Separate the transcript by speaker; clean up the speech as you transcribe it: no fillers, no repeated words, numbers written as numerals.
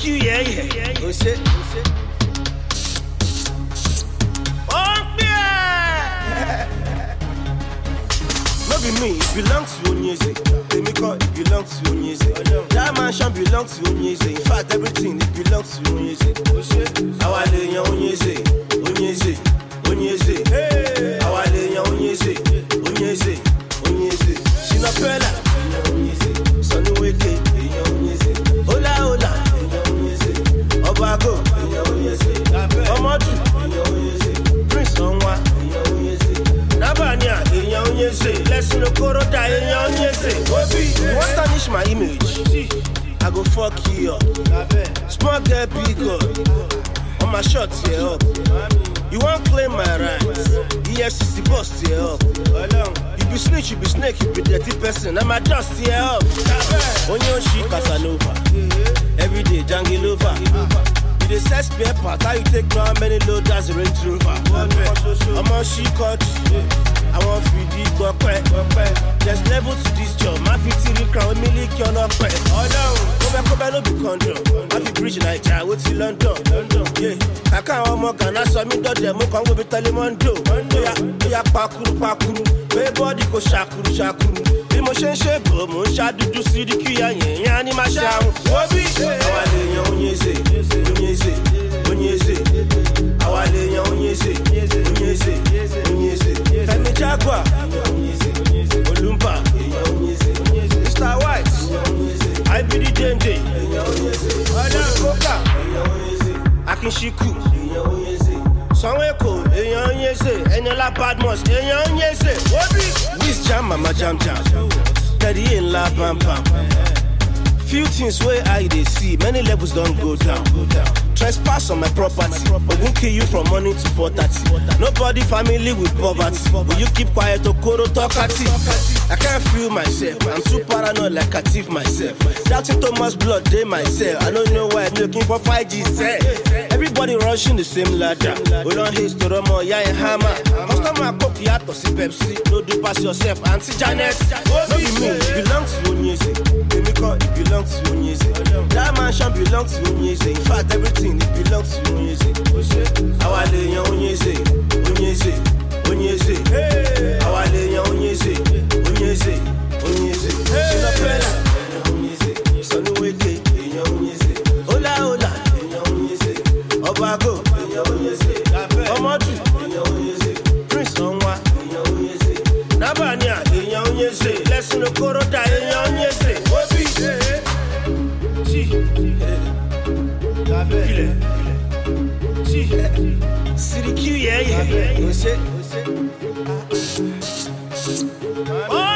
Speaker 1: Siriku, yeah. Oh shit. No be me, it belongs to Onyeze. They make all it belongs to Onyeze. That mansion belongs to Onyeze. In fact, everything it belongs to Onyeze. Our lady Onyeze, Onyeze, Onyeze. Hey, our lady Onyeze, Onyeze, Onyeze. She no pela, Onyeze. Sonny Weke, Onyeze. Hola, hola, Onyeze. Obago, Onyeze. Omodu, Onyeze. Prince Onwa, Onyeze. Nabanya, Onyeze. Lesson no Koroda, Onyeze. Obi, you want to tarnish my image? I go fuck you up. Small girl, big girl. On my shots, yeah up. You won't claim my rights. EFCC boss, yeah up. You be snitch, you be snake, you be dirty person. I'm a dust, yeah up. Onyoshi Casanova. Every day, jungle over. You dey set spare part, how you take how many loaders Range Rover? I'm on she cut. I want free deep there's level to this job. My 50 crown, we lick your knock. Oh no, come back, no be condom. I be bridge Nigeria, what's in London? Yeah, I can't want more gun. I saw me dodge them, come with Telemondo. Yeah, pakuru. Way body go shakuru. Emotion shape, moon shadow do see the key, and in my shower. Wobi, our lady Onyeze, our lady Onyeze. Femi Jaguar, Olumba, Mr. White, I be the Dende, Koka, Akinshiku, Sanweko, Onyeze, Enyola Badmos, Onyeze. This jam, mama jam. Daddy in la bam bam. Few things where I they see, many levels don't go down. Trespass on my property, but won't kill you from morning to 4:30. Nobody family with poverty. Will you keep quiet or koro talkative? I can't feel myself, I'm too paranoid like a thief myself. Doubting Thomas blood, they myself. I don't know why I'm looking for 5G set. Everybody rushing the same ladder. We don't hate to Romo, yeah, and hammer. Customer copy out to see Pepsi. No do pass yourself, Auntie Janet. No be me, it belongs to Onyeze. They make all it belongs to Onyeze. That mansion belongs to Onyeze. In fact, everything it belongs to Onyeze. Our lady Onyeze. Hey, our lady Onyeze. She no pela, Sonny Weke, Hola, Obago, Omodu, Prince Onwa, Nabanya, Onyeze. Lesson no Koroda, Onyeze. Obi, Siriku, yeah. Oh,